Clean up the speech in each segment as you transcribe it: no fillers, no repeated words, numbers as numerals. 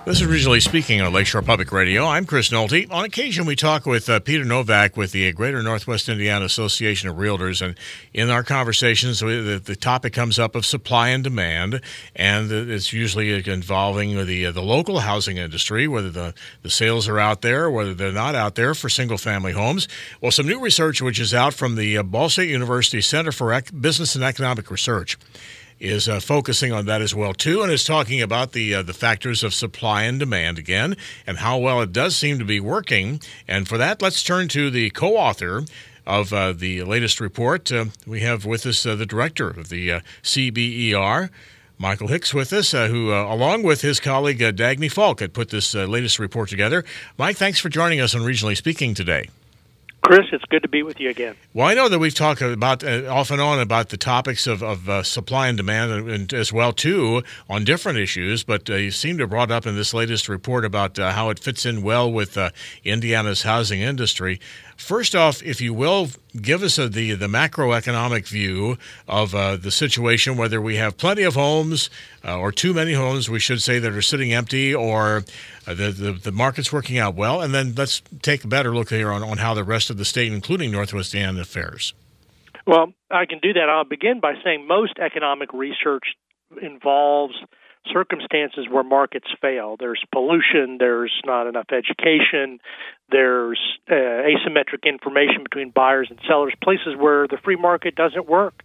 This is Regionally Speaking on Lakeshore Public Radio. I'm Chris Nolte. On occasion, we talk with Peter Novak with the Greater Northwest Indiana Association of Realtors, and in our conversations, the topic comes up of supply and demand, and it's usually involving the local housing industry, whether the sales are out there, whether they're not out there for single-family homes. Well, some new research which is out from the Ball State University Center for Business and Economic Research is focusing on that as well, too, and is talking about the factors of supply and demand again and how well it does seem to be working. And for that, let's turn to the co-author of the latest report. We have with us the director of the CBER, Michael Hicks, with us, who, along with his colleague Dagny Falk, had put this latest report together. Mike, thanks for joining us on Regionally Speaking today. Chris, it's good to be with you again. Well, I know that we've talked about off and on about the topics of supply and demand and as well, too, on different issues, but you seem to have brought up in this latest report about how it fits in well with Indiana's housing industry. First off, if you will, give us the macroeconomic view of the situation, whether we have plenty of homes or too many homes, we should say, that are sitting empty, or the market's working out well. And then let's take a better look here on how the rest of the state, including Northwest Indiana, fares. Well, I can do that. I'll begin by saying most economic research involves circumstances where markets fail. There's pollution, there's not enough education, there's asymmetric information between buyers and sellers, places where the free market doesn't work.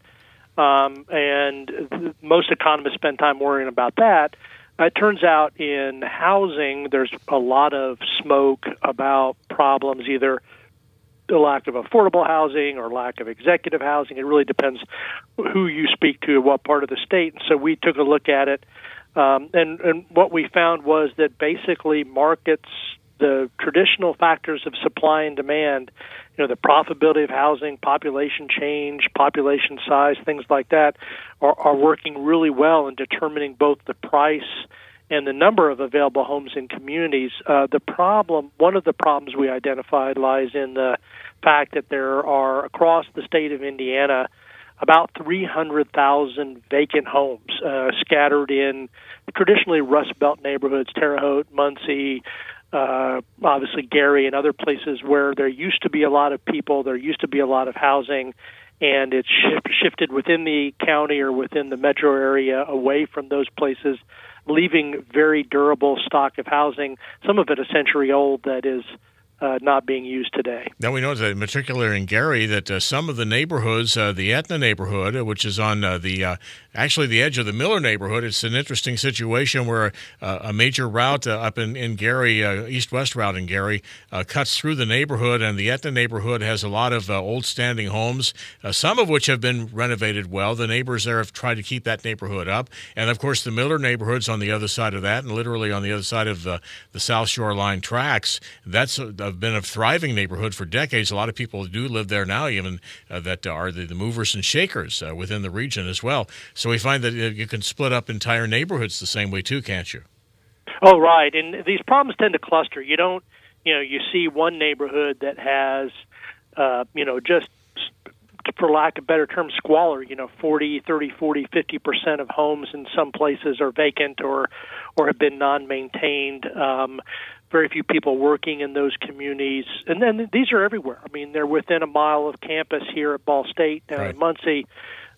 And most economists spend time worrying about that. It turns out in housing, there's a lot of smoke about problems, either the lack of affordable housing or lack of executive housing. It really depends who you speak to, what part of the state. And so we took a look at it. And what we found was that basically markets, the traditional factors of supply and demand, the profitability of housing, population change, population size, things like that, are working really well in determining both the price and the number of available homes in communities. One of the problems we identified lies in the fact that there are, across the state of Indiana, about 300,000 vacant homes scattered in traditionally Rust Belt neighborhoods, Terre Haute, Muncie, obviously Gary, and other places where there used to be a lot of people, there used to be a lot of housing, and it's shifted within the county or within the metro area away from those places, leaving very durable stock of housing, some of it a century old, that is not being used today. Now, we know that, in particular in Gary, that some of the neighborhoods, the Etna neighborhood, which is on actually the edge of the Miller neighborhood, it's an interesting situation where a major route up in Gary, east-west route in Gary, cuts through the neighborhood, and the Etna neighborhood has a lot of old-standing homes, some of which have been renovated well. The neighbors there have tried to keep that neighborhood up. And, of course, the Miller neighborhood's on the other side of that, and literally on the other side of the South Shore Line tracks. That's been a thriving neighborhood for decades. A lot of people do live there now, even that are the movers and shakers within the region as well. So we find that you can split up entire neighborhoods the same way too, can't you? Oh, right. And these problems tend to cluster. You don't, you see one neighborhood that has, just for lack of better term, squalor. 40, 50% of homes in some places are vacant or have been non-maintained. Very few people working in those communities. And then these are everywhere. I mean, they're within a mile of campus here at Ball State, down in Muncie,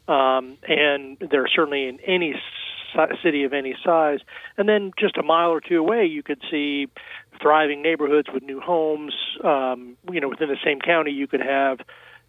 and they're certainly in any city of any size. And then just a mile or two away, you could see thriving neighborhoods with new homes. Within the same county, you could have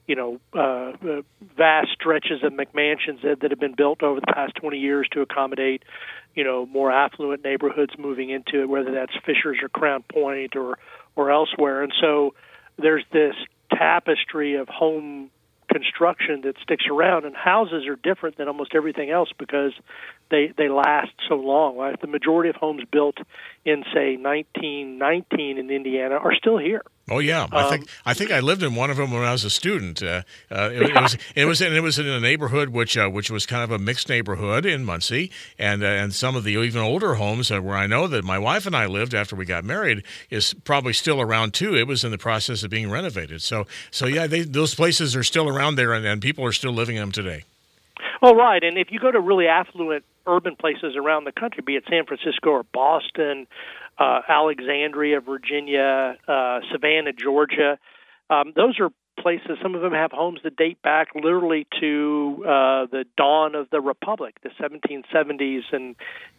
vast stretches of McMansions that have been built over the past 20 years to accommodate, more affluent neighborhoods moving into it, whether that's Fishers or Crown Point or elsewhere. And so there's this tapestry of home construction that sticks around, and houses are different than almost everything else because they last so long. Right? The majority of homes built in, say, 1919 in Indiana are still here. Oh yeah, I think I lived in one of them when I was a student. It was in a neighborhood which was kind of a mixed neighborhood in Muncie, and some of the even older homes where I know that my wife and I lived after we got married is probably still around too. It was in the process of being renovated. So yeah, those places are still around there, and people are still living in them today. Oh, right. And if you go to really affluent urban places around the country, be it San Francisco or Boston, Alexandria, Virginia, Savannah, Georgia. Those are places. Some of them have homes that date back literally to the dawn of the Republic, the 1770s, and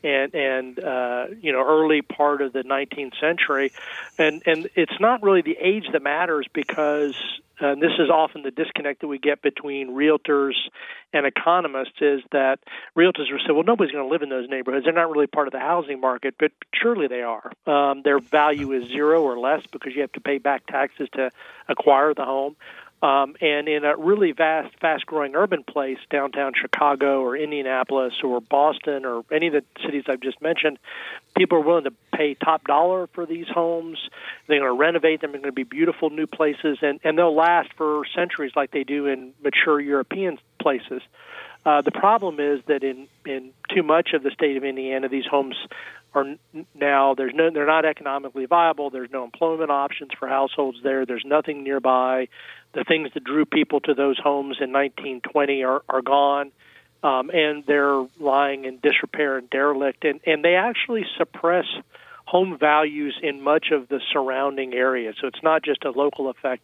early part of the 19th century. And it's not really the age that matters, because this is often the disconnect that we get between realtors and economists, is that realtors will say, well, nobody's going to live in those neighborhoods. They're not really part of the housing market, but surely they are. Their value is zero or less because you have to pay back taxes to acquire the home. And in a really fast-growing urban place, downtown Chicago or Indianapolis or Boston or any of the cities I've just mentioned, people are willing to pay top dollar for these homes. They're going to renovate them. They're going to be beautiful new places, and they'll last for centuries like they do in mature European places. The problem is that in too much of the state of Indiana, these homes are now they're not economically viable. There's no employment options for households there. There's nothing nearby. The things that drew people to those homes in 1920 are gone, and they're lying in disrepair and derelict, and they actually suppress home values in much of the surrounding area. So it's not just a local effect.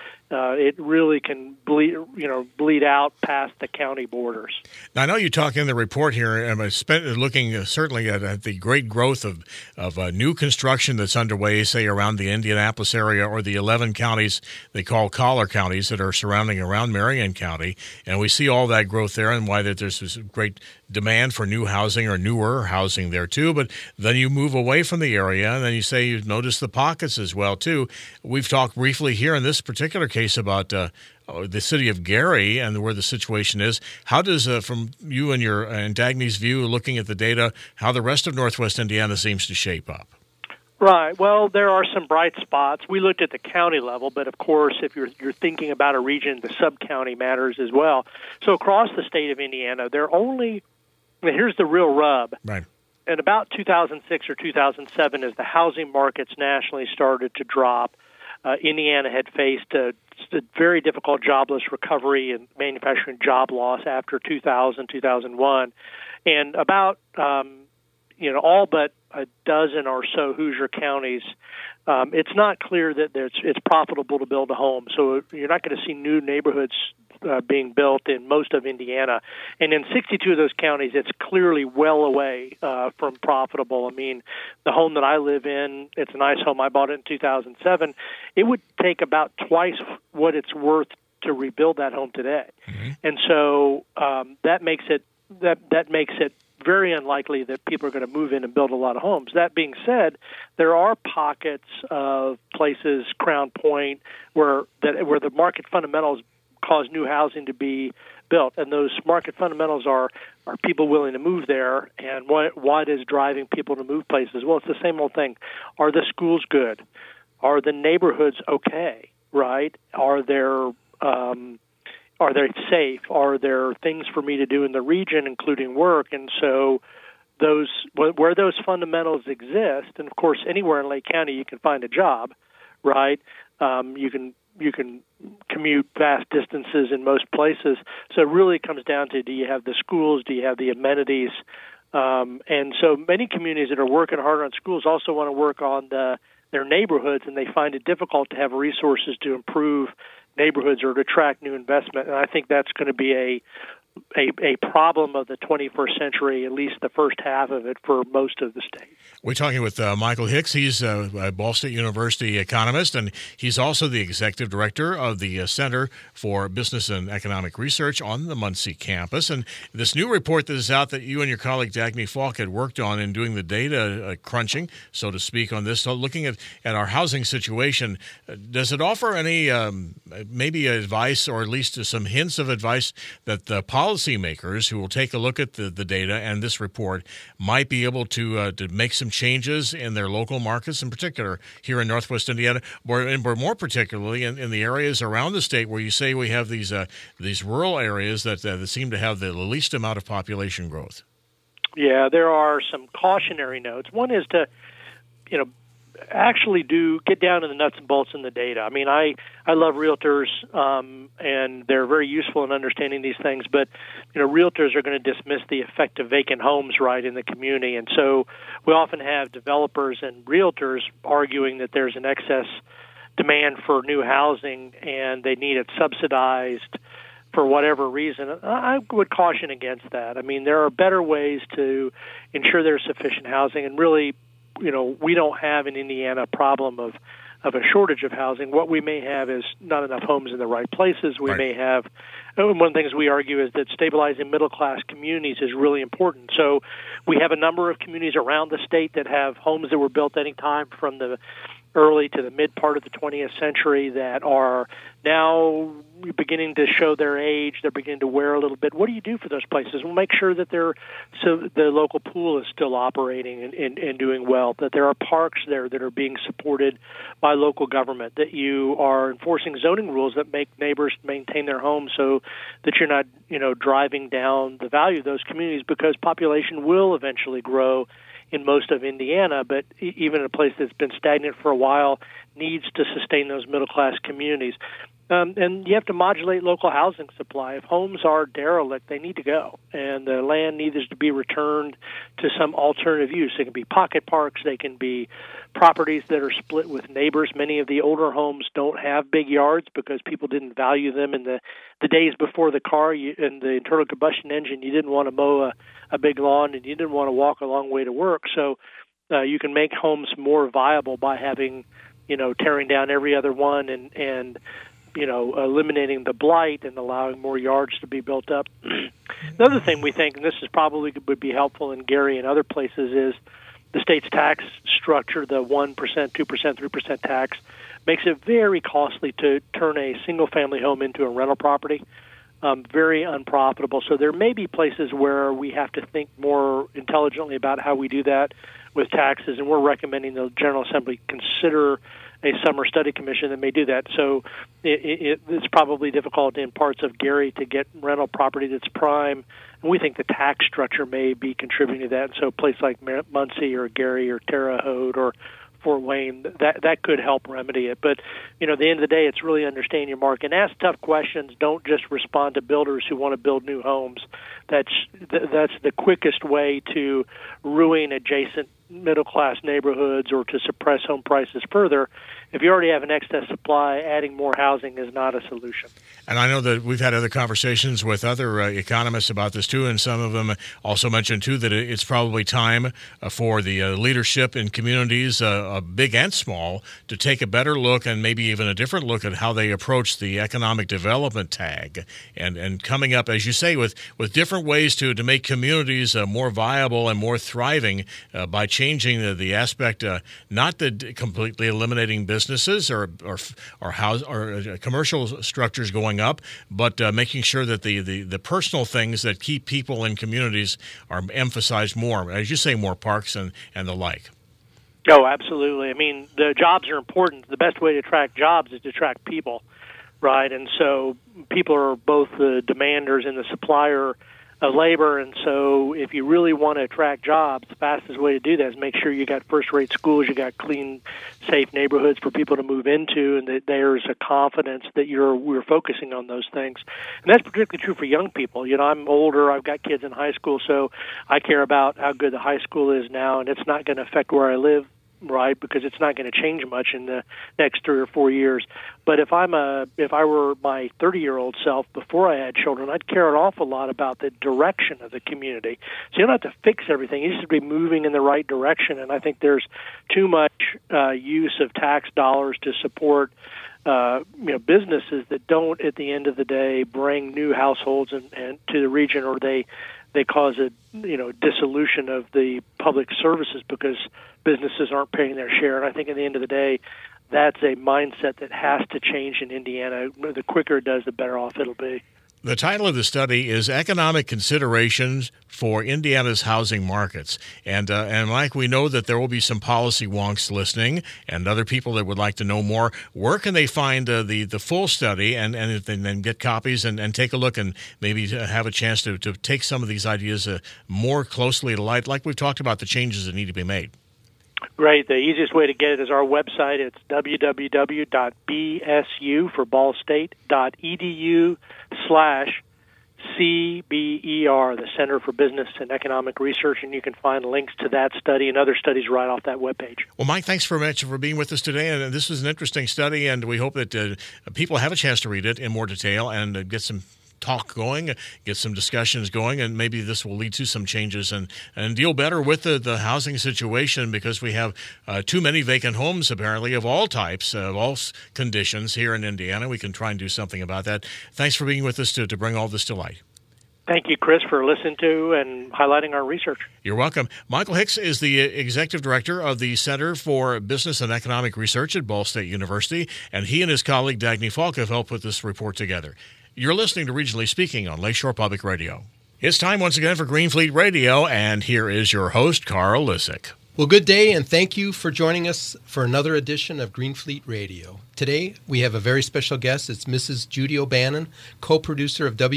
It really can bleed out past the county borders. Now, I know you talk in the report here, and I spent looking certainly at the great growth of new construction that's underway, say around the Indianapolis area or the 11 counties they call collar counties that are surrounding around Marion County, and we see all that growth there, and why that there's this great demand for new housing or newer housing there too. But then you move away from the area, and then you say you've noticed the pockets as well too. We've talked briefly here in this particular case about the city of Gary and where the situation is. How does, from you and Dagny's view, looking at the data, how the rest of Northwest Indiana seems to shape up? Right. Well, there are some bright spots. We looked at the county level, but of course, if you're thinking about a region, the sub-county matters as well. So across the state of Indiana, here's the real rub. Right. In about 2006 or 2007, as the housing markets nationally started to drop, Indiana had faced a very difficult jobless recovery and manufacturing job loss after 2000, 2001. And about, all but a dozen or so Hoosier counties, it's not clear that it's profitable to build a home. So you're not going to see new neighborhoods being built in most of Indiana. And in 62 of those counties, it's clearly well away from profitable. I mean, the home that I live in, it's a nice home. I bought it in 2007. It would take about twice what it's worth to rebuild that home today. Mm-hmm. And so that makes it very unlikely that people are going to move in and build a lot of homes. That being said, there are pockets of places, Crown Point, where the market fundamentals cause new housing to be built, and those market fundamentals are people willing to move there. And what is driving people to move places? Well, it's the same old thing. Are the schools good? Are the neighborhoods okay? Right? Are they safe? Are there things for me to do in the region, including work? And so where those fundamentals exist, and of course anywhere in Lake County you can find a job, right? You can commute vast distances in most places. So it really comes down to, do you have the schools? Do you have the amenities? And so many communities that are working hard on schools also want to work on their neighborhoods, and they find it difficult to have resources to improve neighborhoods or to attract new investment. And I think that's going to be a problem of the 21st century, at least the first half of it, for most of the state. We're talking with Michael Hicks. He's a Ball State University economist, and he's also the executive director of the Center for Business and Economic Research on the Muncie campus. And this new report that is out that you and your colleague Dagny Falk had worked on in doing the data crunching, so to speak, on this, so looking at our housing situation, does it offer any maybe advice, or at least some hints of advice, that the policymakers who will take a look at the data and this report might be able to make some changes in their local markets, in particular here in Northwest Indiana, or more particularly in the areas around the state where you say we have these rural areas that seem to have the least amount of population growth? Yeah, there are some cautionary notes. One is to, actually do get down to the nuts and bolts in the data. I mean, I love realtors, and they're very useful in understanding these things, but, realtors are going to dismiss the effect of vacant homes, right, in the community. And so we often have developers and realtors arguing that there's an excess demand for new housing and they need it subsidized for whatever reason. I would caution against that. I mean, there are better ways to ensure there's sufficient housing, and really, we don't have in Indiana a problem of a shortage of housing. What we may have is not enough homes in the right places. We may have, one of the things we argue is that stabilizing middle-class communities is really important. So we have a number of communities around the state that have homes that were built any time from the early to the mid part of the 20th century that are now beginning to show their age. They're beginning to wear a little bit. What do you do for those places? We'll make sure that the local pool is still operating and doing well, that there are parks there that are being supported by local government, that you are enforcing zoning rules that make neighbors maintain their homes so that you're not, driving down the value of those communities, because population will eventually grow in most of Indiana, but even in a place that's been stagnant for a while, needs to sustain those middle-class communities. And you have to modulate local housing supply. If homes are derelict, they need to go, and the land needs to be returned to some alternative use. They can be pocket parks. They can be properties that are split with neighbors. Many of the older homes don't have big yards because people didn't value them in the days before the car and the internal combustion engine. You didn't want to mow a big lawn, and you didn't want to walk a long way to work. So you can make homes more viable by having, tearing down every other one and eliminating the blight and allowing more yards to be built up. Another thing we think, and this is probably would be helpful in Gary and other places, is the state's tax structure. The 1%, 2%, 3% tax makes it very costly to turn a single-family home into a rental property. Very unprofitable. So there may be places where we have to think more intelligently about how we do that with taxes, and we're recommending the General Assembly consider a summer study commission that may do that. So it's probably difficult in parts of Gary to get rental property that's prime, and we think the tax structure may be contributing to that. So a place like Muncie or Gary or Terre Haute or Fort Wayne, that could help remedy it. But, at the end of the day, it's really understand your market and ask tough questions. Don't just respond to builders who want to build new homes. That's the quickest way to ruin adjacent middle-class neighborhoods or to suppress home prices further. If you already have an excess supply, adding more housing is not a solution. And I know that we've had other conversations with other economists about this, too, and some of them also mentioned, too, that it's probably time for the leadership in communities, big and small, to take a better look and maybe even a different look at how they approach the economic development tag and coming up, as you say, with different ways to make communities more viable and more thriving by changing the aspect, not completely eliminating businesses or commercial structures going up, but making sure that the personal things that keep people in communities are emphasized more. As you say, more parks and the like. Oh, absolutely. I mean, the jobs are important. The best way to attract jobs is to attract people, right? And so people are both the demanders and the supplier of labor, and so if you really want to attract jobs, the fastest way to do that is make sure you got first-rate schools, you got clean, safe neighborhoods for people to move into, and that there's a confidence that we're focusing on those things. And that's particularly true for young people. I'm older, I've got kids in high school, so I care about how good the high school is now, and it's not going to affect where I live, right, because it's not going to change much in the next 3 or 4 years. But if I were my 30-year-old self before I had children, I'd care an awful lot about the direction of the community. So you don't have to fix everything. You just have to be moving in the right direction. And I think there's too much use of tax dollars to support businesses that don't, at the end of the day, bring new households and to the region, or they cause a dissolution of the public services because businesses aren't paying their share. And I think at the end of the day, that's a mindset that has to change in Indiana. The quicker it does, the better off it'll be. The title of the study is Economic Considerations for Indiana's Housing Markets. And Mike, we know that there will be some policy wonks listening and other people that would like to know more. Where can they find the full study and then get copies and take a look and maybe have a chance to take some of these ideas more closely to light, like we've talked about the changes that need to be made? Great. The easiest way to get it is our website. It's www.bsu for ballstate.edu/CBER, the Center for Business and Economic Research, and you can find links to that study and other studies right off that webpage. Well, Mike, thanks very much for being with us today. And this is an interesting study, and we hope that people have a chance to read it in more detail and get some talk going, get some discussions going, and maybe this will lead to some changes and deal better with the housing situation, because we have too many vacant homes, apparently, of all types, of all conditions here in Indiana. We can try and do something about that. Thanks for being with us to bring all this to light. Thank you, Chris, for listening to and highlighting our research. You're welcome. Michael Hicks is the Executive Director of the Center for Business and Economic Research at Ball State University, and he and his colleague Dagny Falk have helped put this report together. You're listening to Regionally Speaking on Lakeshore Public Radio. It's time once again for Greenfleet Radio, and here is your host, Carl Lissick. Well, good day, and thank you for joining us for another edition of Greenfleet Radio. Today, we have a very special guest. It's Mrs. Judy O'Bannon, co-producer of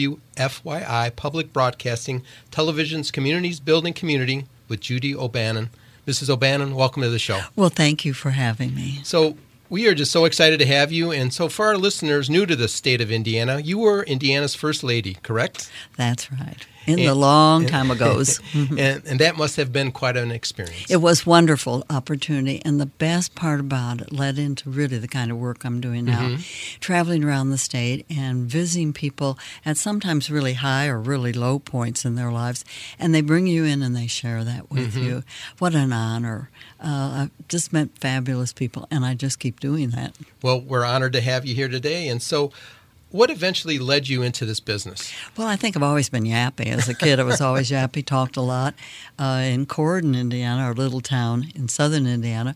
WFYI Public Broadcasting, Television's Communities Building Community with Judy O'Bannon. Mrs. O'Bannon, welcome to the show. Well, thank you for having me. So, we are just so excited to have you. And so for our listeners new to the state of Indiana, you were Indiana's first lady, correct? That's right. In the long time ago's. and that must have been quite an experience. It was a wonderful opportunity. And the best part about it led into really the kind of work I'm doing now, traveling around the state and visiting people at sometimes really high or really low points in their lives. And they bring you in and they share that with you. What an honor. I've just met fabulous people, and I just keep doing that. Well, we're honored to have you here today. And so what eventually led you into this business? Well, I think I've always been yappy. As a kid, I was always yappy, talked a lot. In Corydon, Indiana, our little town in southern Indiana,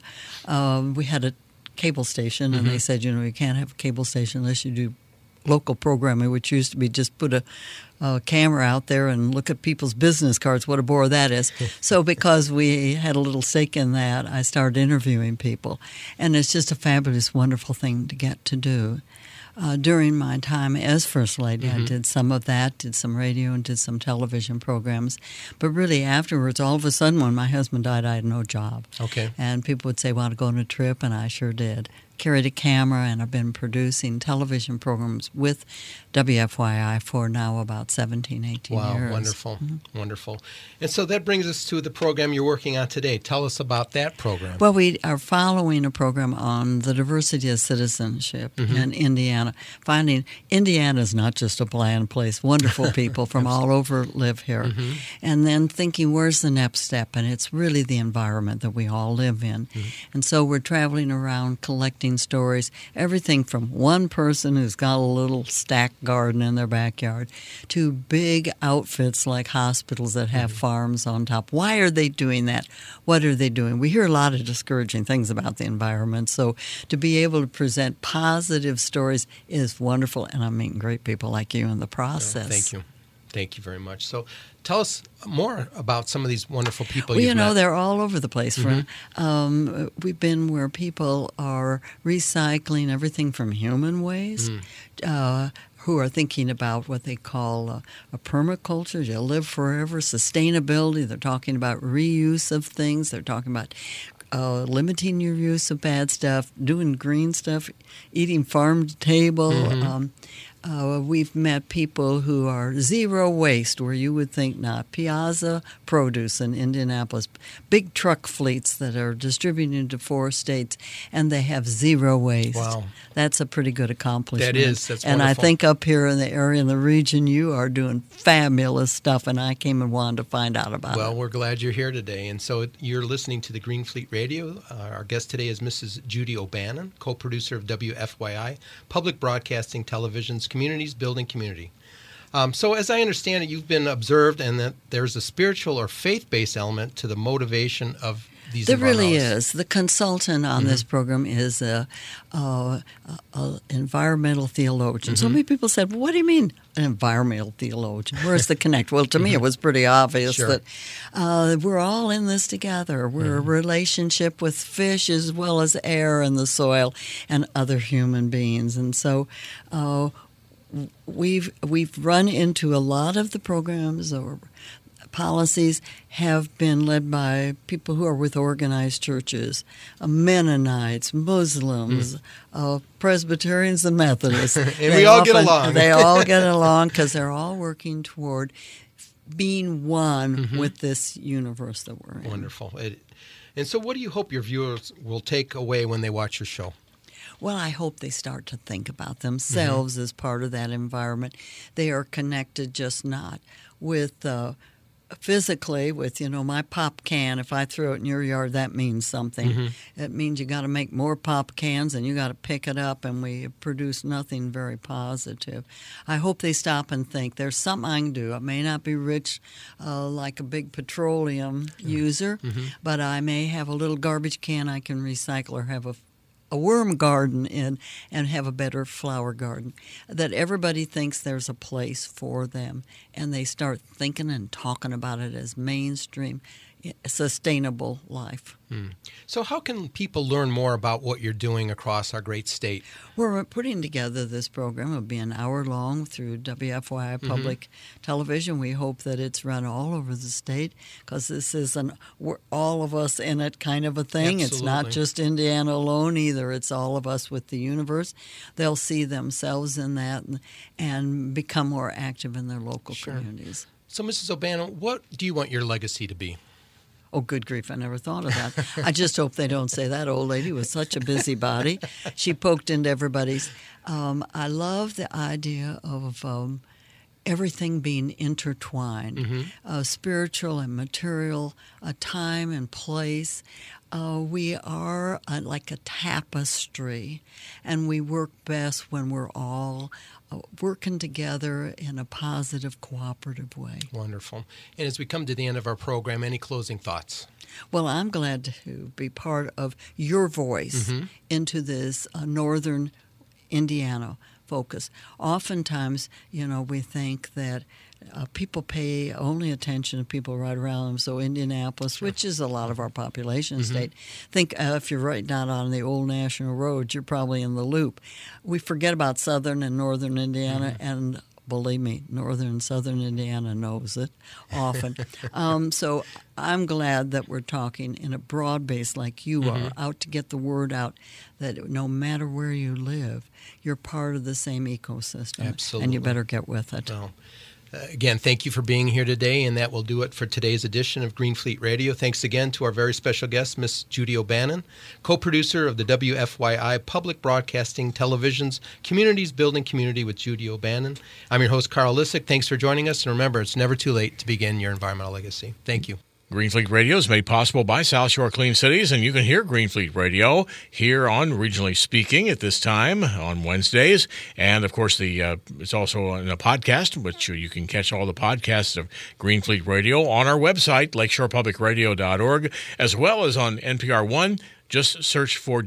we had a cable station, and they said, you can't have a cable station unless you do local programming, which used to be just put a camera out there and look at people's business cards. What a bore that is. So because we had a little stake in that, I started interviewing people. And it's just a fabulous, wonderful thing to get to do. During my time as First Lady, I did some of that, did some radio and did some television programs. But really afterwards, all of a sudden, when my husband died, I had no job. Okay. And people would say, want to go on a trip? And I sure did. Carried a camera, and I've been producing television programs with WFYI for now about 17, 18 years. Wow, wonderful, wonderful. And so that brings us to the program you're working on today. Tell us about that program. Well, we are following a program on the diversity of citizenship in Indiana, finding Indiana is not just a bland place. Wonderful people from all over live here. And then thinking, where's the next step? And it's really the environment that we all live in. And so we're traveling around collecting stories, everything from one person who's got a little stack garden in their backyard to big outfits like hospitals that have farms on top. Why are they doing that? What are they doing? We hear a lot of discouraging things about the environment, so to be able to present positive stories is wonderful, and I'm meeting great people like you in the process. Thank you. Thank you very much. So tell us more about some of these wonderful people you've met. Well, they're all over the place. We've been where people are recycling everything from human waste, who are thinking about what they call a permaculture, you live forever, sustainability. They're talking about reuse of things. They're talking about limiting your use of bad stuff, doing green stuff, eating farm to table. We've met people who are zero waste, where you would think not. Piazza Produce in Indianapolis, big truck fleets that are distributed into 4 states, and they have zero waste. Wow. That's a pretty good accomplishment. That is. That's and wonderful. I think up here in the area, in the region, you are doing fabulous stuff, and I came and wanted to find out about it. Well, we're glad you're here today. And so you're listening to the Greenfleet Radio. Our guest today is Mrs. Judy O'Bannon, co-producer of WFYI, Public Broadcasting Television's Communities Building Community. So as I understand it, you've been observed and that there's a spiritual or faith-based element to the motivation of these There really environmentalists. is. The consultant on this program is an environmental theologian. So many people said, well, what do you mean an environmental theologian? Where's the connect? Well, to me, it was pretty obvious that we're all in this together. We're a relationship with fish as well as air and the soil and other human beings. And so we've run into a lot of the programs or policies have been led by people who are with organized churches, Mennonites, Muslims, Presbyterians, and Methodists. And we all get along. They all get along because they're all working toward being one with this universe that we're in. Wonderful. And so what do you hope your viewers will take away when they watch your show? Well, I hope they start to think about themselves as part of that environment. They are connected just not with physically with, my pop can. If I throw it in your yard, that means something. It means you got to make more pop cans and you got to pick it up, and we produce nothing very positive. I hope they stop and think there's something I can do. I may not be rich like a big petroleum user, but I may have a little garbage can I can recycle or have a worm garden in and have a better flower garden, that everybody thinks there's a place for them, and they start thinking and talking about it as mainstream, sustainable life. So how can people learn more about what you're doing across our great state? We're putting together this program. It'll be an hour long through WFYI Public Television. We hope that it's run all over the state because this is we're all of us in it kind of a thing. Absolutely. It's not just Indiana alone either. It's all of us with the universe. They'll see themselves in that and become more active in their local communities. So, Mrs. O'Bannon, what do you want your legacy to be? Oh, good grief, I never thought of that. I just hope they don't say that old lady was such a busybody. She poked into everybody's. I love the idea of everything being intertwined, spiritual and material, time and place. We are like a tapestry, and we work best when we're all working together in a positive, cooperative way. Wonderful. And as we come to the end of our program, any closing thoughts? Well, I'm glad to be part of your voice into this northern Indiana focus. Oftentimes, we think that people pay only attention to people right around them. So Indianapolis, which is a lot of our population state, think if you're right down on the old national roads, you're probably in the loop. We forget about southern and northern Indiana, and believe me, northern and southern Indiana knows it often. So I'm glad that we're talking in a broad base like you are, out to get the word out that no matter where you live, you're part of the same ecosystem. Absolutely. And you better get with it. Well, again, thank you for being here today, and that will do it for today's edition of Greenfleet Radio. Thanks again to our very special guest, Miss Judy O'Bannon, co-producer of the WFYI Public Broadcasting Television's Communities Building Community with Judy O'Bannon. I'm your host, Carl Lissick. Thanks for joining us, and remember, it's never too late to begin your environmental legacy. Thank you. Greenfleet Radio is made possible by South Shore Clean Cities, and you can hear Greenfleet Radio here on Regionally Speaking at this time on Wednesdays. And, of course, it's also in a podcast, which you can catch all the podcasts of Greenfleet Radio on our website, lakeshorepublicradio.org, as well as on NPR One. Just search for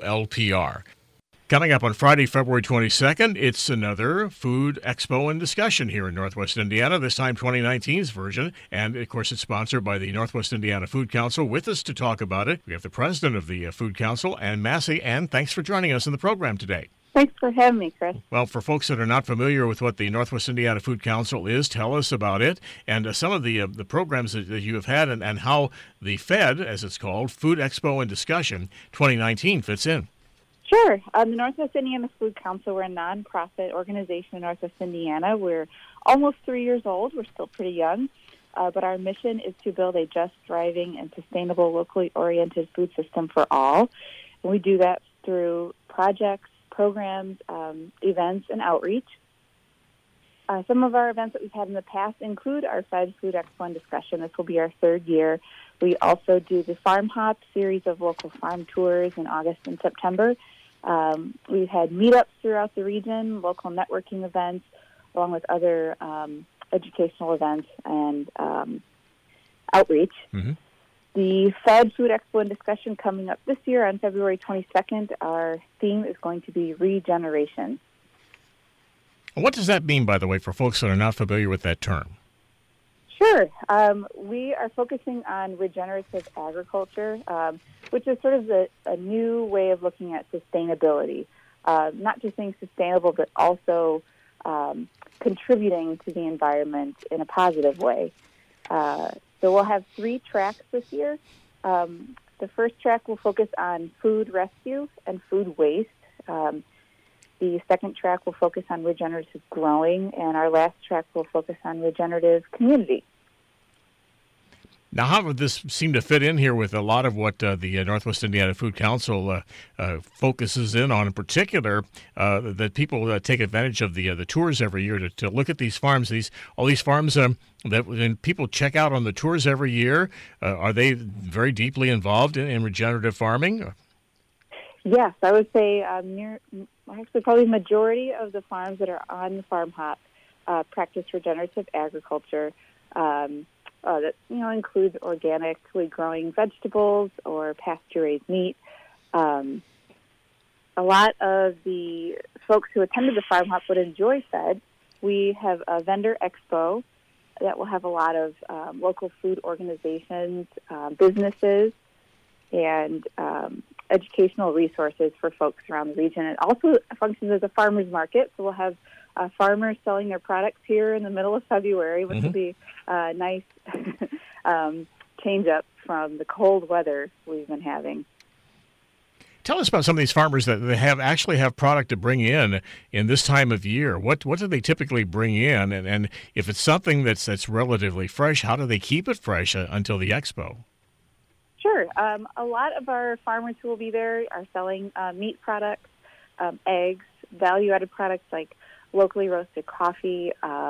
WLPR. Coming up on Friday, February 22nd, it's another food expo and discussion here in Northwest Indiana, this time 2019's version. And, of course, it's sponsored by the Northwest Indiana Food Council. With us to talk about it, we have the president of the Food Council, Ann Massey. Ann, thanks for joining us in the program today. Thanks for having me, Chris. Well, for folks that are not familiar with what the Northwest Indiana Food Council is, tell us about it and some of the programs that you have had and how the FED, as it's called, Food Expo and Discussion 2019 fits in. Sure. The Northwest Indiana Food Council, we're a nonprofit organization in Northwest Indiana. We're almost 3 years old. We're still pretty young. But our mission is to build a just, thriving, and sustainable, locally oriented food system for all. And we do that through projects, programs, events, and outreach. Some of our events that we've had in the past include our FED Food Expo and Discussion. This will be our third year. We also do the Farm Hop series of local farm tours in August and September. We've had meetups throughout the region, local networking events, along with other educational events and outreach. The FED Food Expo and Discussion coming up this year on February 22nd, our theme is going to be regeneration. What does that mean, by the way, for folks that are not familiar with that term? Sure. We are focusing on regenerative agriculture, which is sort of a new way of looking at sustainability, not just being sustainable, but also contributing to the environment in a positive way. So we'll have 3 tracks this year. The first track will focus on food rescue and food waste. The second track will focus on regenerative growing, and our last track will focus on regenerative community. Now, how would this seem to fit in here with a lot of what the Northwest Indiana Food Council focuses in on, in particular, that people take advantage of the tours every year to look at these farms, all these farms that when people check out on the tours every year? Are they very deeply involved in regenerative farming? Yes, I would say probably the majority of the farms that are on the farm hop practice regenerative agriculture. That includes organically growing vegetables or pasture-raised meat. A lot of the folks who attended the farm hop would enjoy FED. We have a vendor expo that will have a lot of local food organizations, businesses, and educational resources for folks around the region. It also functions as a farmer's market, so we'll have farmers selling their products here in the middle of February, which will be a nice change up from the cold weather we've been having. Tell us about some of these farmers that they actually have product to bring in this time of year. What do they typically bring in? And if it's something that's relatively fresh, how do they keep it fresh until the expo? Sure. A lot of our farmers who will be there are selling meat products, eggs, value-added products like locally roasted coffee,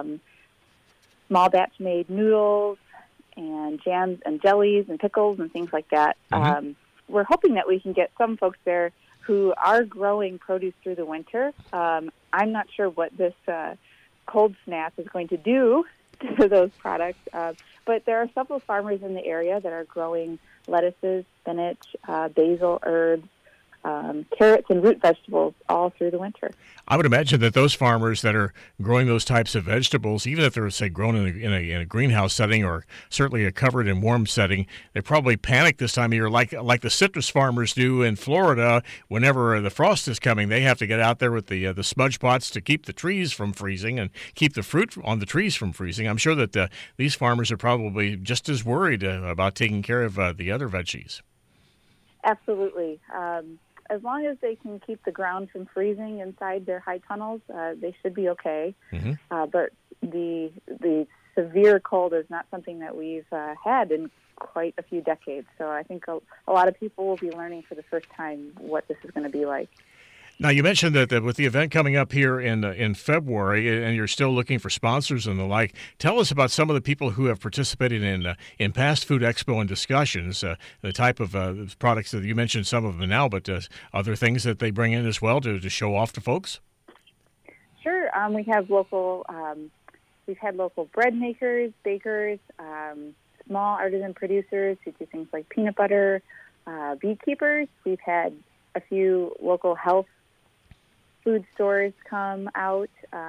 small batch made noodles, and jams and jellies and pickles and things like that. We're hoping that we can get some folks there who are growing produce through the winter. I'm not sure what this cold snap is going to do to those products, but there are several farmers in the area that are growing lettuces, spinach, basil, herbs, carrots, and root vegetables all through the winter. I would imagine that those farmers that are growing those types of vegetables, even if they're, say, grown in a greenhouse setting or certainly a covered and warm setting, they probably panic this time of year, like the citrus farmers do in Florida. Whenever the frost is coming, they have to get out there with the smudge pots to keep the trees from freezing and keep the fruit on the trees from freezing. I'm sure that these farmers are probably just as worried about taking care of the other veggies. Absolutely. As long as they can keep the ground from freezing inside their high tunnels, they should be okay. But the severe cold is not something that we've had in quite a few decades. So I think a lot of people will be learning for the first time what this is going to be like. Now, you mentioned that with the event coming up here in February, and you're still looking for sponsors and the like. Tell us about some of the people who have participated in past Food Expo and discussions, the type of products that you mentioned, some of them now, but other things that they bring in as well to show off to folks? Sure. We have we've had local bread makers, bakers, small artisan producers who do things like peanut butter, beekeepers. We've had a few local health food stores come out.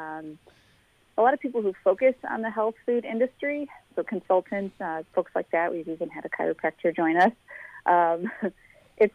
A lot of people who focus on the health food industry, so consultants, folks like that. We've even had a chiropractor join us. It's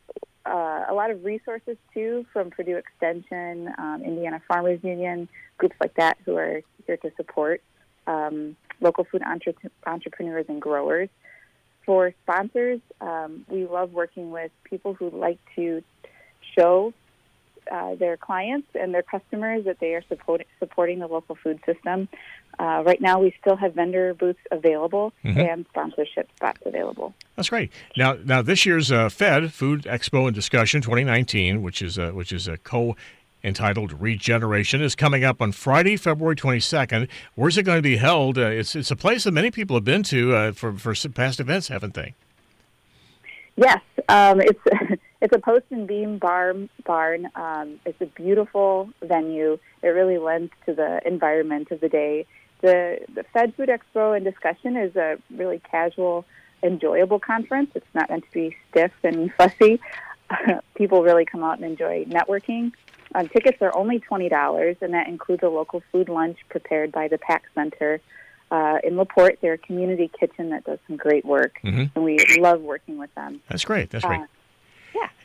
a lot of resources, too, from Purdue Extension, Indiana Farmers Union, groups like that who are here to support local food entrepreneurs and growers. For sponsors, we love working with people who like to show their clients and their customers that they are supporting the local food system. Right now, we still have vendor booths available and sponsorship spots available. That's great. Now this year's FED Food Expo and Discussion 2019, which is a entitled Regeneration, is coming up on Friday, February 22nd. Where's it going to be held? It's a place that many people have been to for some past events, haven't they? Yes, it's a post and beam barn. It's a beautiful venue. It really lends to the environment of the day. The Fed Food Expo and Discussion is a really casual, enjoyable conference. It's not meant to be stiff and fussy. People really come out and enjoy networking. Tickets are only $20, and that includes a local food lunch prepared by the PAC Center in LaPorte. They're a community kitchen that does some great work, and we love working with them. That's great. That's great. Yeah.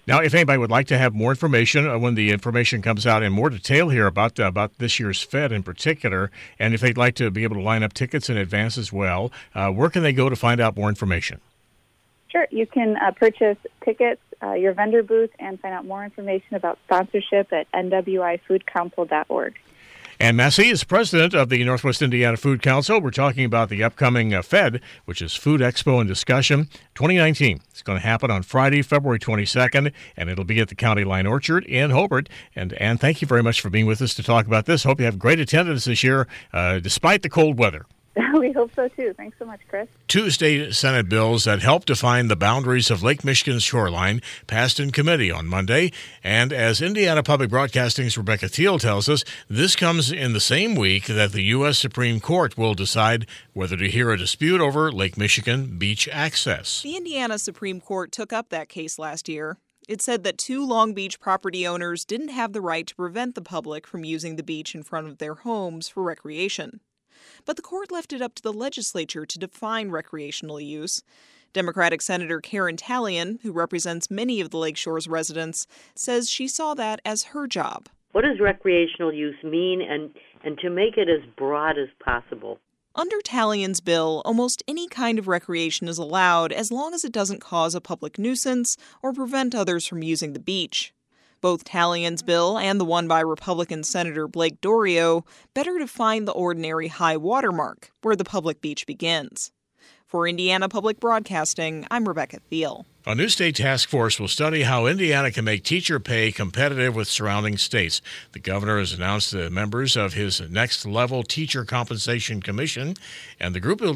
Now, if anybody would like to have more information, when the information comes out in more detail here about this year's Fed in particular, and if they'd like to be able to line up tickets in advance as well, where can they go to find out more information? Sure. You can purchase tickets, your vendor booth, and find out more information about sponsorship at nwifoodcouncil.org. And Massey is president of the Northwest Indiana Food Council. We're talking about the upcoming Fed, which is Food Expo and Discussion 2019. It's going to happen on Friday, February 22nd, and it'll be at the County Line Orchard in Hobart. And Ann, thank you very much for being with us to talk about this. Hope you have great attendance this year, despite the cold weather. We hope so, too. Thanks so much, Chris. Two state Senate bills that help define the boundaries of Lake Michigan's shoreline passed in committee on Monday. And as Indiana Public Broadcasting's Rebecca Thiel tells us, this comes in the same week that the U.S. Supreme Court will decide whether to hear a dispute over Lake Michigan beach access. The Indiana Supreme Court took up that case last year. It said that two Long Beach property owners didn't have the right to prevent the public from using the beach in front of their homes for recreation. But the court left it up to the legislature to define recreational use. Democratic Senator Karen Talion, who represents many of the Lakeshore's residents, says she saw that as her job. What does recreational use mean, and to make it as broad as possible? Under Talion's bill, almost any kind of recreation is allowed as long as it doesn't cause a public nuisance or prevent others from using the beach. Both Talion's bill and the one by Republican Senator Blake Dorio better define the ordinary high water mark, where the public beach begins. For Indiana Public Broadcasting, I'm Rebecca Thiel. A new state task force will study how Indiana can make teacher pay competitive with surrounding states. The governor has announced the members of his next-level Teacher Compensation Commission, and the group will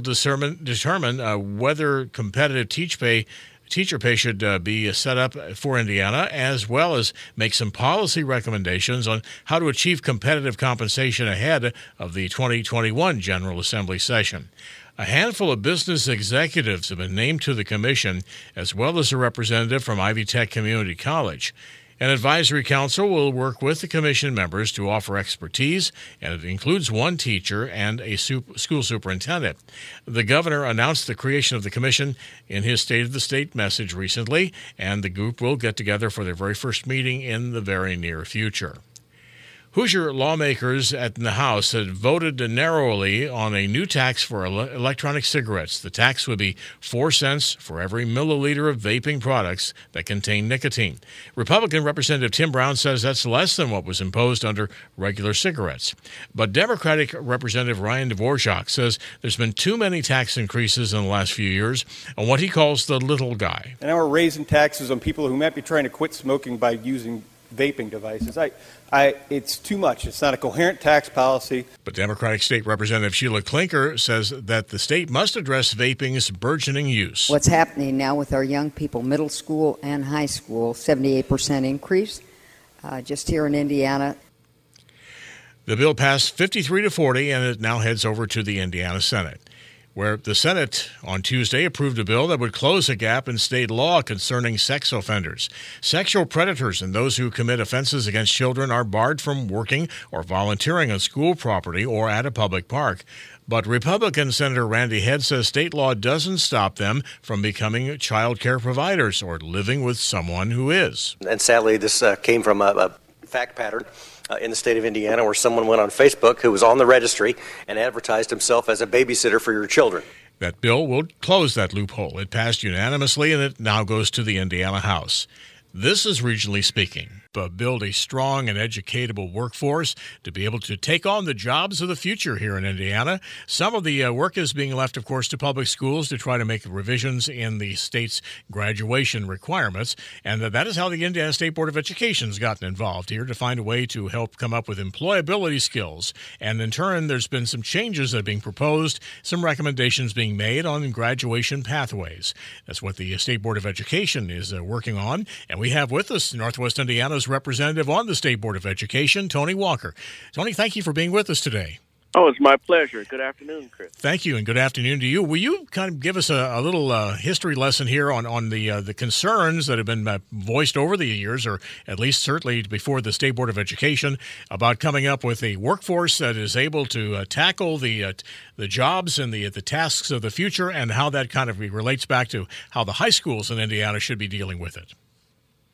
determine whether competitive teacher pay should be set up for Indiana, as well as make some policy recommendations on how to achieve competitive compensation ahead of the 2021 General Assembly session. A handful of business executives have been named to the commission, as well as a representative from Ivy Tech Community College. An advisory council will work with the commission members to offer expertise, and it includes one teacher and a school superintendent. The governor announced the creation of the commission in his State of the State message recently, and the group will get together for their very first meeting in the very near future. Hoosier lawmakers in the House had voted narrowly on a new tax for electronic cigarettes. The tax would be 4 cents for every milliliter of vaping products that contain nicotine. Republican Representative Tim Brown says that's less than what was imposed under regular cigarettes. But Democratic Representative Ryan Dvorak says there's been too many tax increases in the last few years on what he calls the little guy. And now we're raising taxes on people who might be trying to quit smoking by using vaping devices. It's too much. It's not a coherent tax policy. But Democratic State Representative Sheila Klinker says that the state must address vaping's burgeoning use. What's happening now with our young people, middle school and high school, 78% increase just here in Indiana. The bill passed 53-40, and it now heads over to the Indiana Senate, where the Senate on Tuesday approved a bill that would close a gap in state law concerning sex offenders. Sexual predators and those who commit offenses against children are barred from working or volunteering on school property or at a public park. But Republican Senator Randy Head says state law doesn't stop them from becoming child care providers or living with someone who is. And sadly, this came from a fact pattern in the state of Indiana where someone went on Facebook who was on the registry and advertised himself as a babysitter for your children. That bill will close that loophole. It passed unanimously, and it now goes to the Indiana House. This is Regionally Speaking. Build a strong and educatable workforce to be able to take on the jobs of the future here in Indiana. Some of the work is being left, of course, to public schools to try to make revisions in the state's graduation requirements. And that is how the Indiana State Board of Education has gotten involved here to find a way to help come up with employability skills. And in turn, there's been some changes that are being proposed, some recommendations being made on graduation pathways. That's what the State Board of Education is working on. And we have with us Northwest Indiana's representative on the State Board of Education, Tony Walker. Tony, thank you for being with us today. Oh, it's my pleasure. Good afternoon, Chris. Thank you, and good afternoon to you. Will you kind of give us a little history lesson here on the concerns that have been voiced over the years, or at least certainly before the State Board of Education, about coming up with a workforce that is able to tackle the jobs and the tasks of the future, and how that kind of relates back to how the high schools in Indiana should be dealing with it?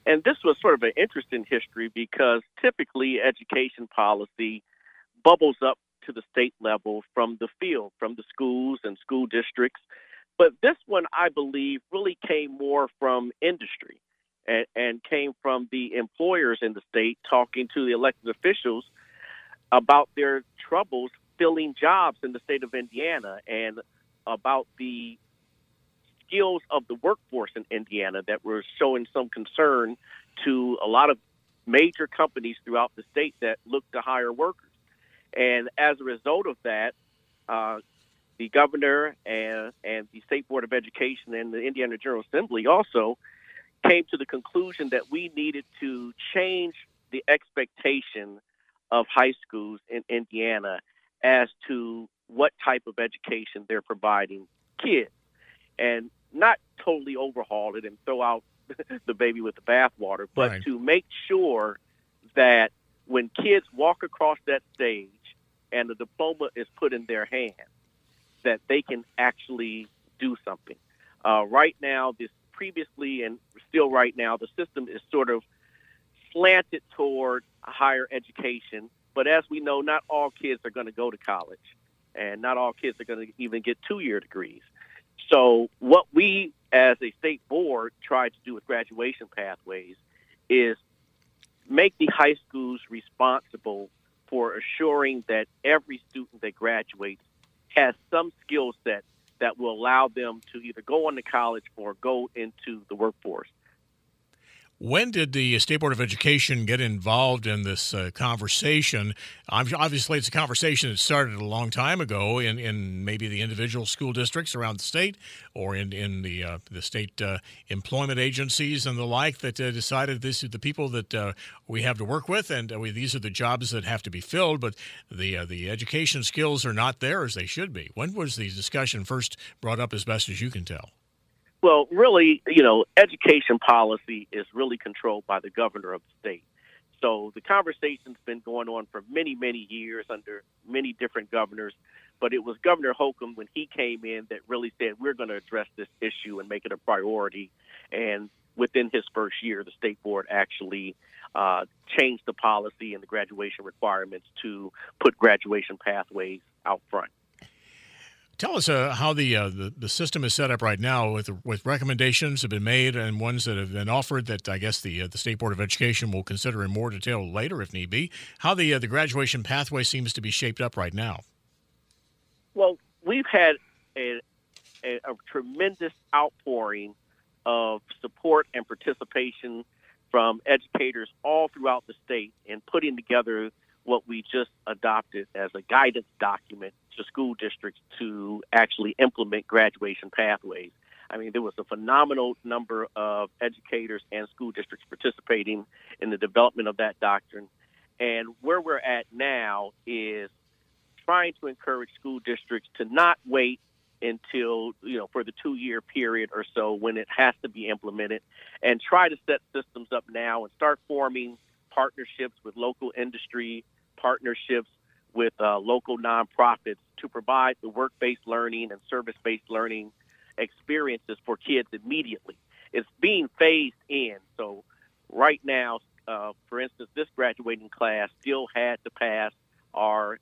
And this was sort of an interesting history because typically education policy bubbles up to the state level from the field, from the schools and school districts. But this one, I believe, really came more from industry and came from the employers in the state talking to the elected officials about their troubles filling jobs in the state of Indiana and about the skills of the workforce in Indiana that were showing some concern to a lot of major companies throughout the state that look to hire workers. And as a result of that, the governor and the State Board of Education and the Indiana General Assembly also came to the conclusion that we needed to change the expectation of high schools in Indiana as to what type of education they're providing kids, and not totally overhaul it and throw out the baby with the bathwater, but right. to make sure that when kids walk across that stage and the diploma is put in their hands, that they can actually do something. Right now, previously and still right now, the system is sort of slanted toward higher education. But as we know, not all kids are going to go to college, and not all kids are going to even get 2-year degrees. So what we as a state board try to do with graduation pathways is make the high schools responsible for assuring that every student that graduates has some skill set that will allow them to either go on to college or go into the workforce. When did the State Board of Education get involved in this conversation? Obviously, it's a conversation that started a long time ago in maybe the individual school districts around the state or in the state employment agencies and the like that decided this is the people that we have to work with, and these are the jobs that have to be filled, but the education skills are not there as they should be. When was the discussion first brought up, as best as you can tell? Well, really, education policy is really controlled by the governor of the state. So the conversation's been going on for many, many years under many different governors. But it was Governor Holcomb, when he came in, that really said, we're going to address this issue and make it a priority. And within his first year, the state board actually changed the policy and the graduation requirements to put graduation pathways out front. Tell us how the system is set up right now with recommendations have been made and ones that have been offered that I guess the State Board of Education will consider in more detail later if need be. How the graduation pathway seems to be shaped up right now. Well, we've had a tremendous outpouring of support and participation from educators all throughout the state in putting together what we just adopted as a guidance document to school districts to actually implement graduation pathways. I mean, there was a phenomenal number of educators and school districts participating in the development of that doctrine. And where we're at now is trying to encourage school districts to not wait until, for the 2-year period or so when it has to be implemented, and try to set systems up now and start forming partnerships with local industry, partnerships with local nonprofits to provide the work-based learning and service-based learning experiences for kids immediately. It's being phased in. So right now, for instance, this graduating class still had to pass our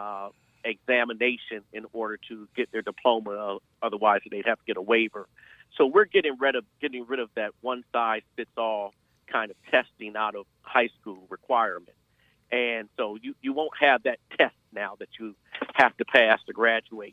examination in order to get their diploma. Otherwise, they'd have to get a waiver. So we're getting rid of that one-size-fits-all kind of testing out of high school requirement. And so you won't have that test now that you have to pass to graduate,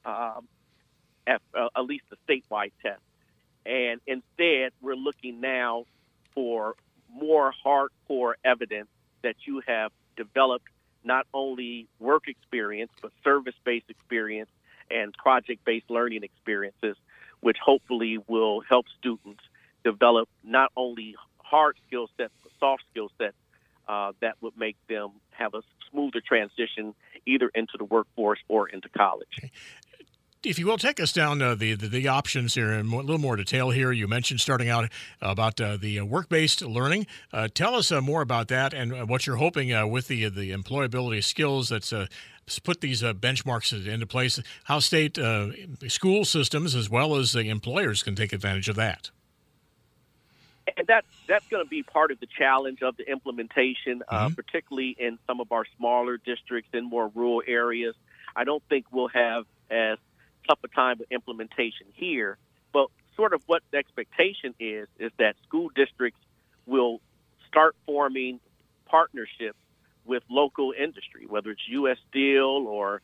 at least the statewide test. And instead, we're looking now for more hardcore evidence that you have developed not only work experience, but service-based experience and project-based learning experiences, which hopefully will help students develop not only hard skill sets, but soft skill sets that would make them have a smoother transition either into the workforce or into college. Okay. If you will, take us down the options here in a little more detail here. You mentioned starting out about the work-based learning. Tell us more about that and what you're hoping with the employability skills that's put these benchmarks into place, how state school systems as well as employers can take advantage of that. And that's going to be part of the challenge of the implementation, particularly in some of our smaller districts in more rural areas. I don't think we'll have as tough a time with implementation here, but sort of what the expectation is that school districts will start forming partnerships with local industry, whether it's U.S. Steel or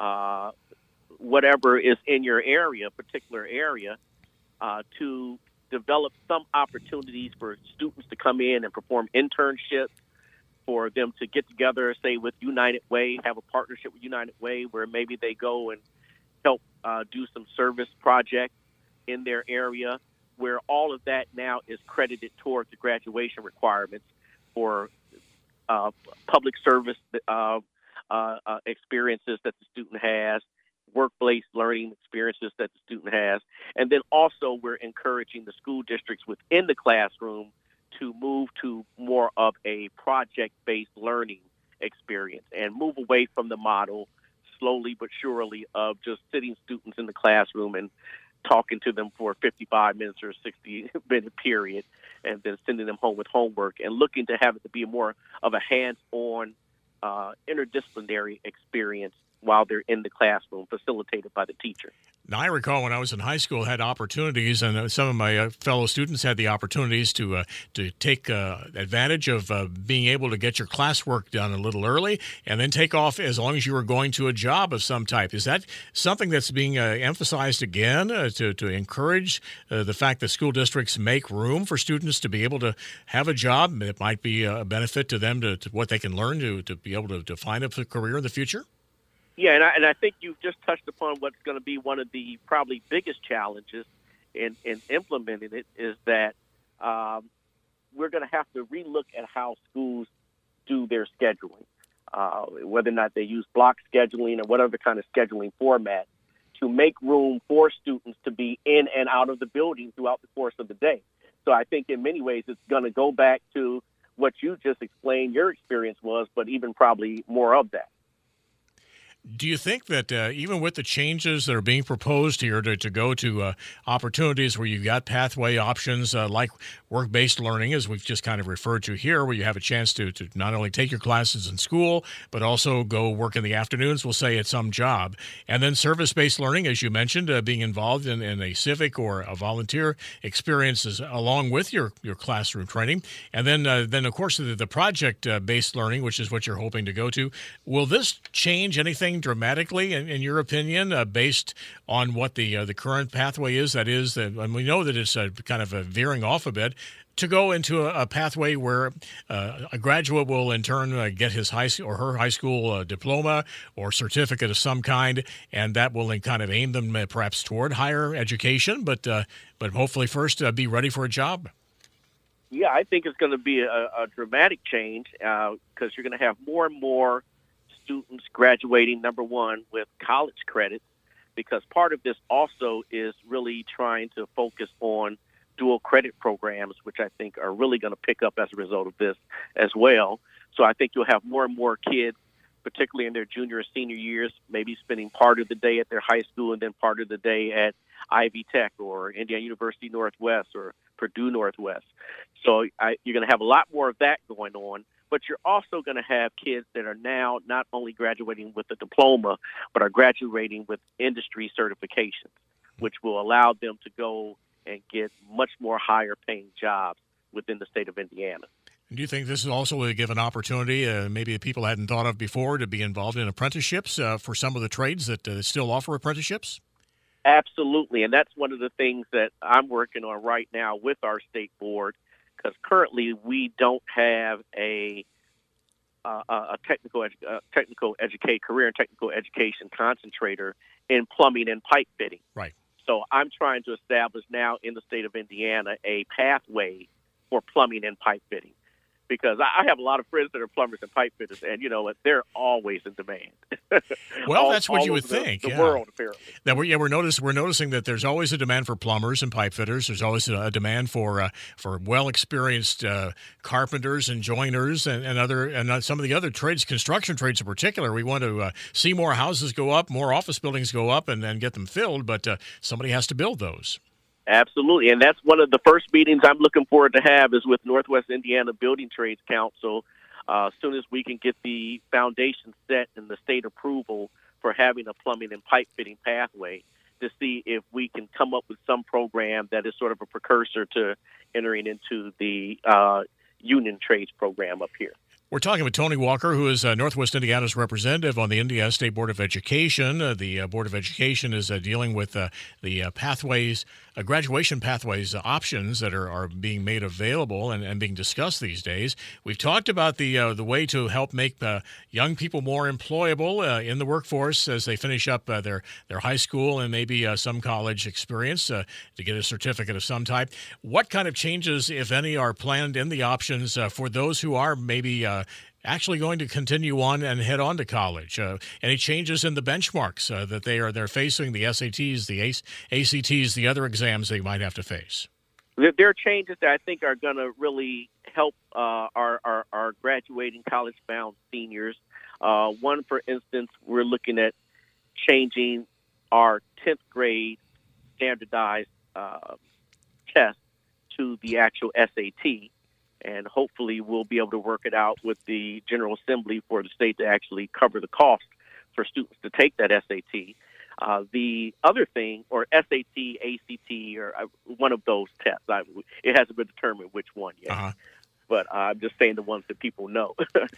whatever is in your area, particular area, to develop some opportunities for students to come in and perform internships, for them to get together, say, with United Way, have a partnership with United Way where maybe they go and help do some service projects in their area, where all of that now is credited towards the graduation requirements for public service experiences that the student has, work-based learning experiences that the student has. And then also we're encouraging the school districts within the classroom to move to more of a project-based learning experience and move away from the model slowly but surely of just sitting students in the classroom and talking to them for a 55 minutes or 60-minute period and then sending them home with homework, and looking to have it to be more of a hands-on interdisciplinary experience while they're in the classroom, facilitated by the teacher. Now, I recall when I was in high school, had opportunities, and some of my fellow students had the opportunities to take advantage of being able to get your classwork done a little early and then take off as long as you were going to a job of some type. Is that something that's being emphasized again to encourage the fact that school districts make room for students to be able to have a job? It might be a benefit to them to what they can learn to be able to find a career in the future? Yeah, and I think you've just touched upon what's going to be one of the probably biggest challenges in implementing it, is that we're going to have to relook at how schools do their scheduling, whether or not they use block scheduling or whatever kind of scheduling format, to make room for students to be in and out of the building throughout the course of the day. So I think in many ways it's going to go back to what you just explained your experience was, but even probably more of that. Do you think that even with the changes that are being proposed here to go to opportunities where you've got pathway options like work-based learning, as we've just kind of referred to here, where you have a chance to not only take your classes in school, but also go work in the afternoons, we'll say, at some job, and then service-based learning, as you mentioned, being involved in a civic or a volunteer experiences along with your classroom training, and then of course, the project-based learning, which is what you're hoping to go to. Will this change anything dramatically, in your opinion, based on what the current pathway is? That is, and we know that it's kind of veering off a bit, to go into a pathway where a graduate will in turn get his high or her high school diploma or certificate of some kind, and that will then kind of aim them perhaps toward higher education, but hopefully first be ready for a job. Yeah, I think it's going to be a dramatic change because you're going to have more and more students graduating, number one, with college credits, because part of this also is really trying to focus on dual credit programs, which I think are really going to pick up as a result of this as well. So I think you'll have more and more kids, particularly in their junior or senior years, maybe spending part of the day at their high school and then part of the day at Ivy Tech or Indiana University Northwest or Purdue Northwest. So you're going to have a lot more of that going on. But you're also going to have kids that are now not only graduating with a diploma, but are graduating with industry certifications, which will allow them to go and get much more higher paying jobs within the state of Indiana. Do you think this is also will give an opportunity, maybe people hadn't thought of before, to be involved in apprenticeships for some of the trades that still offer apprenticeships? Absolutely, and that's one of the things that I'm working on right now with our state board, because currently we don't have a career and technical education concentrator in plumbing and pipe fitting. Right. So I'm trying to establish now in the state of Indiana a pathway for plumbing and pipe fitting, because I have a lot of friends that are plumbers and pipe fitters, and you know what, they're always in demand. Well, that's what you would think. The world, apparently. Now, we're noticing that there's always a demand for plumbers and pipe fitters. There's always a demand for well experienced carpenters and joiners and some of the other trades, construction trades in particular. We want to see more houses go up, more office buildings go up, and then get them filled. But somebody has to build those. Absolutely, and that's one of the first meetings I'm looking forward to have is with Northwest Indiana Building Trades Council. As soon as we can get the foundation set and the state approval for having a plumbing and pipe fitting pathway, to see if we can come up with some program that is sort of a precursor to entering into the union trades program up here. We're talking with Tony Walker, who is Northwest Indiana's representative on the Indiana State Board of Education. The Board of Education is dealing with the pathways, graduation pathways options that are being made available and being discussed these days. We've talked about the way to help make young people more employable in the workforce as they finish up their high school and maybe some college experience to get a certificate of some type. What kind of changes, if any, are planned in the options for those who are maybe actually going to continue on and head on to college? Any changes in the benchmarks that they're facing, the SATs, the ACTs, the other exams they might have to face? There are changes that I think are going to really help our graduating college-bound seniors. One, for instance, we're looking at changing our 10th grade standardized test to the actual SAT. And hopefully we'll be able to work it out with the General Assembly for the state to actually cover the cost for students to take that SAT. The other thing, or SAT, ACT, or one of those tests, it hasn't been determined which one yet. Uh-huh. But I'm just saying the ones that people know.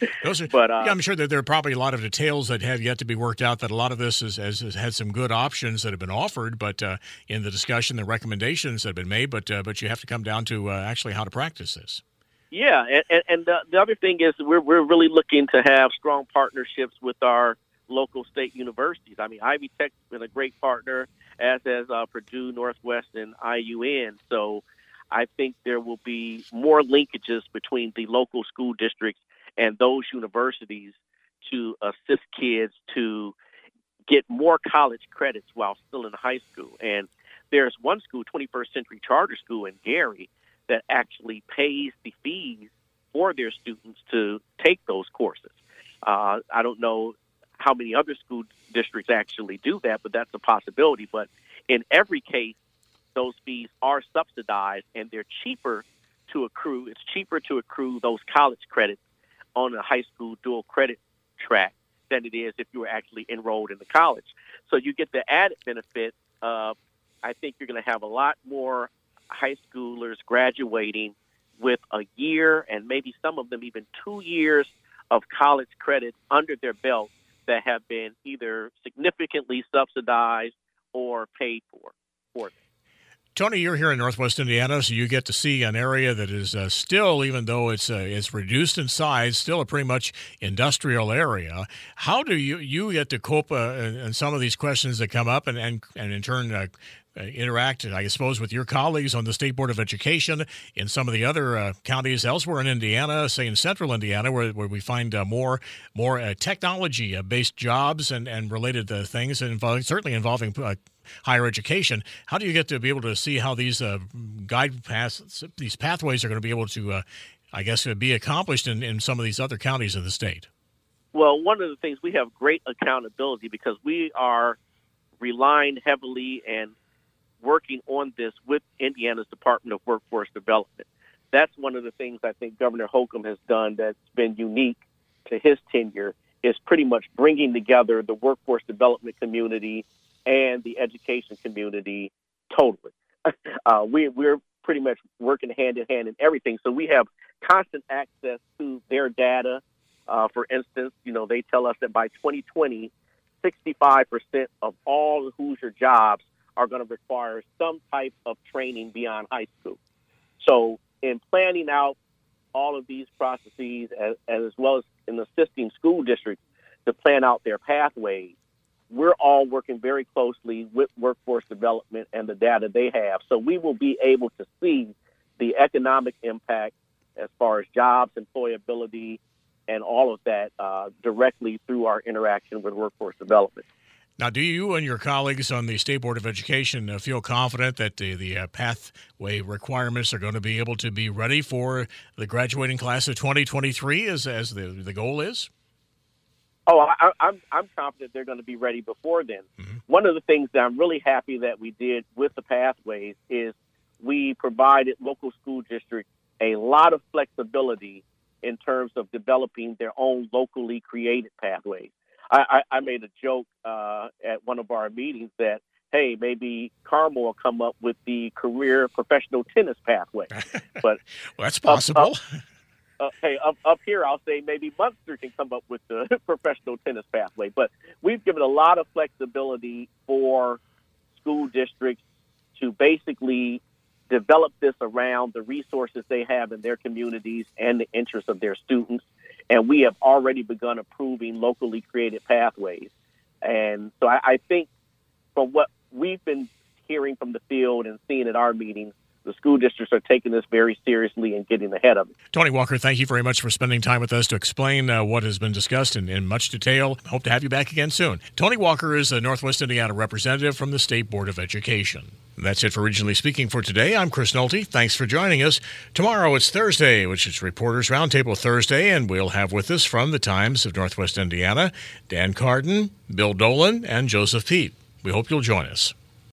I'm sure that there are probably a lot of details that have yet to be worked out, that a lot of this has had some good options that have been offered, but in the discussion, the recommendations that have been made, but you have to come down to actually how to practice this. Yeah, and the other thing is we're really looking to have strong partnerships with our local state universities. I mean, Ivy Tech's been a great partner, as has Purdue, Northwest, and IUN. So I think there will be more linkages between the local school districts and those universities to assist kids to get more college credits while still in high school. And there's one school, 21st Century Charter School in Gary, that actually pays the fees for their students to take those courses. I don't know how many other school districts actually do that, but that's a possibility. But in every case, those fees are subsidized, and they're cheaper to accrue. It's cheaper to accrue those college credits on a high school dual credit track than it is if you were actually enrolled in the college. So you get the added benefit of, I think you're going to have a lot more high schoolers graduating with a year and maybe some of them even 2 years of college credits under their belt that have been either significantly subsidized or paid for them. Tony, you're here in Northwest Indiana, so you get to see an area that is still, even though it's reduced in size, still a pretty much industrial area. How do you get to cope in some of these questions that come up and in turn interact, I suppose, with your colleagues on the State Board of Education in some of the other counties elsewhere in Indiana, say in central Indiana, where we find more technology-based jobs and related things, certainly involving higher education? How do you get to be able to see how these guide paths, these pathways are going to be able to, be accomplished in some of these other counties in the state? Well, one of the things, we have great accountability because we are relying heavily and working on this with Indiana's Department of Workforce Development. That's one of the things I think Governor Holcomb has done that's been unique to his tenure, is pretty much bringing together the workforce development community and the education community totally. We're pretty much working hand in hand in everything. So we have constant access to their data. For instance, they tell us that by 2020, 65% of all Hoosier jobs are going to require some type of training beyond high school. So in planning out all of these processes, as well as in assisting school districts to plan out their pathways, we're all working very closely with workforce development and the data they have. So we will be able to see the economic impact as far as jobs, employability, and all of that directly through our interaction with workforce development. Now, do you and your colleagues on the State Board of Education feel confident that the pathway requirements are going to be able to be ready for the graduating class of 2023 as the goal is? Oh, I'm confident they're going to be ready before then. Mm-hmm. One of the things that I'm really happy that we did with the pathways is we provided local school districts a lot of flexibility in terms of developing their own locally created pathways. I made a joke at one of our meetings that, hey, maybe Carmel will come up with the career professional tennis pathway. But well, that's possible. Hey, up here, I'll say maybe Munster can come up with the professional tennis pathway. But we've given a lot of flexibility for school districts to basically develop this around the resources they have in their communities and the interests of their students. And we have already begun approving locally created pathways. And so I think from what we've been hearing from the field and seeing at our meetings, the school districts are taking this very seriously and getting ahead of it. Tony Walker, thank you very much for spending time with us to explain what has been discussed in much detail. Hope to have you back again soon. Tony Walker is a Northwest Indiana representative from the State Board of Education. That's it for Regionally Speaking for today. I'm Chris Nolte. Thanks for joining us. Tomorrow it's Thursday, which is Reporters Roundtable Thursday, and we'll have with us from the Times of Northwest Indiana, Dan Carden, Bill Dolan, and Joseph Peet. We hope you'll join us.